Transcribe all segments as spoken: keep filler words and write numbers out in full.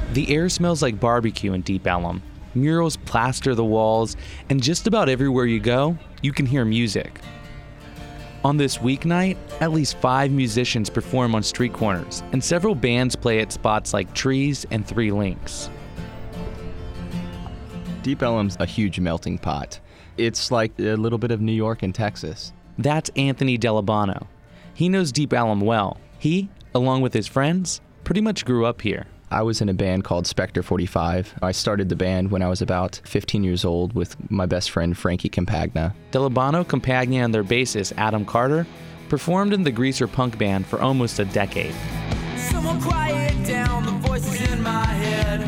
The air smells like barbecue in Deep Ellum. Murals plaster the walls, and just about everywhere you go, you can hear music. On this weeknight, at least five musicians perform on street corners, and several bands play at spots like Trees and Three Links. Deep Ellum's a huge melting pot. It's like a little bit of New York and Texas. That's Anthony Delabano. He knows Deep Ellum well. He, along with his friends, pretty much grew up here. I was in a band called Spectre forty-five. I started the band when I was about fifteen years old with my best friend Frankie Campagna. Delabano, Campagna, and their bassist Adam Carter performed in the Greaser punk band for almost a decade. Someone quiet down the voices in my head.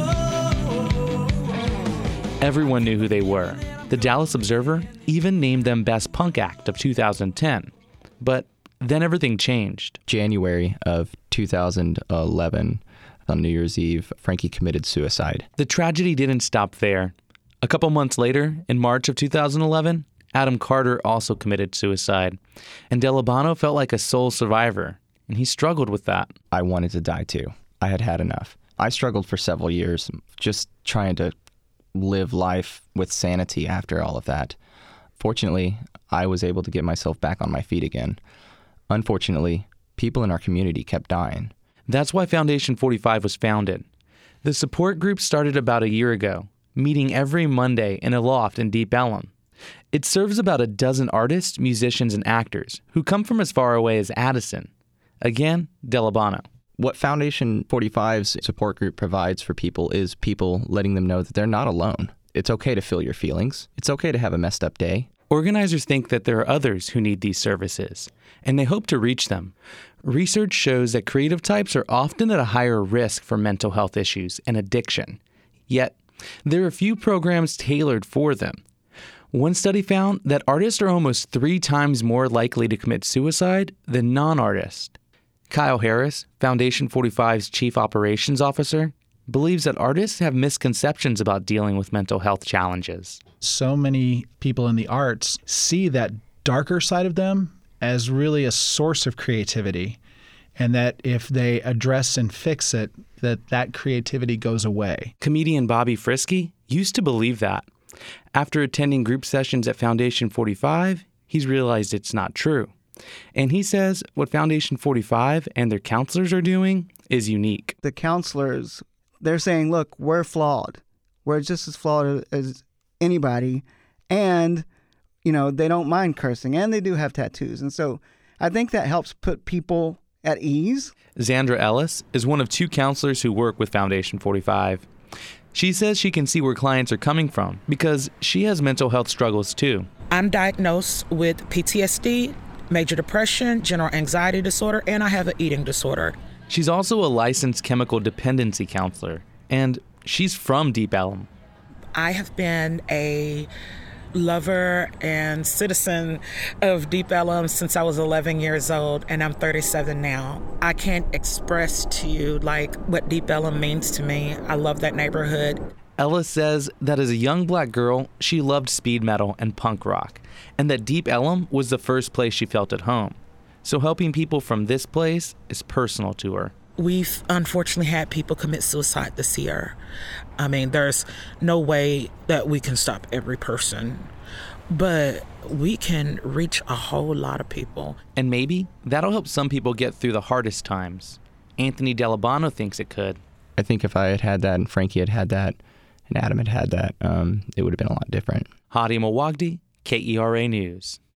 Everyone knew who they were. The Dallas Observer even named them Best Punk Act of two thousand ten. But then everything changed. January of two thousand eleven, on New Year's Eve, Frankie committed suicide. The tragedy didn't stop there. A couple months later, in March of two thousand eleven, Adam Carter also committed suicide. And Delabano felt like a sole survivor, and he struggled with that. I wanted to die too. I had had enough. I struggled for several years just trying to live life with sanity after all of that. Fortunately, I was able to get myself back on my feet again. Unfortunately, people in our community kept dying. That's why Foundation forty-five was founded. The support group started about a year ago, meeting every Monday in a loft in Deep Ellum. It serves about a dozen artists, musicians, and actors who come from as far away as Addison. Again, Delabano. What Foundation forty-five's support group provides for people is people letting them know that they're not alone. It's okay to feel your feelings. It's okay to have a messed up day. Organizers think that there are others who need these services, and they hope to reach them. Research shows that creative types are often at a higher risk for mental health issues and addiction. Yet, there are few programs tailored for them. One study found that artists are almost three times more likely to commit suicide than non-artists. Kyle Harris, Foundation forty-five's Chief Operations Officer, believes that artists have misconceptions about dealing with mental health challenges. So many people in the arts see that darker side of them as really a source of creativity, and that if they address and fix it, that that creativity goes away. Comedian Bobby Frisky used to believe that. After attending group sessions at Foundation forty-five, he's realized it's not true. And he says what Foundation forty-five and their counselors are doing is unique. The counselors, they're saying, look, we're flawed. We're just as flawed as anybody. And, you know, they don't mind cursing, and they do have tattoos. And so I think that helps put people at ease. Xandra Ellis is one of two counselors who work with Foundation forty-five. She says she can see where clients are coming from because she has mental health struggles too. I'm diagnosed with P T S D, major depression, general anxiety disorder, and I have an eating disorder. She's also a licensed chemical dependency counselor, and she's from Deep Ellum. I have been a lover and citizen of Deep Ellum since I was eleven years old, and I'm thirty-seven now. I can't express to you like what Deep Ellum means to me. I love that neighborhood. Ellis says that as a young black girl, she loved speed metal and punk rock, and that Deep Ellum was the first place she felt at home. So helping people from this place is personal to her. We've unfortunately had people commit suicide this year. I mean, there's no way that we can stop every person, but we can reach a whole lot of people. And maybe that'll help some people get through the hardest times. Anthony Delabano thinks it could. I think if I had had that and Frankie had had that and Adam had had that, um, it would have been a lot different. Hadi Mawagdi, K E R A News.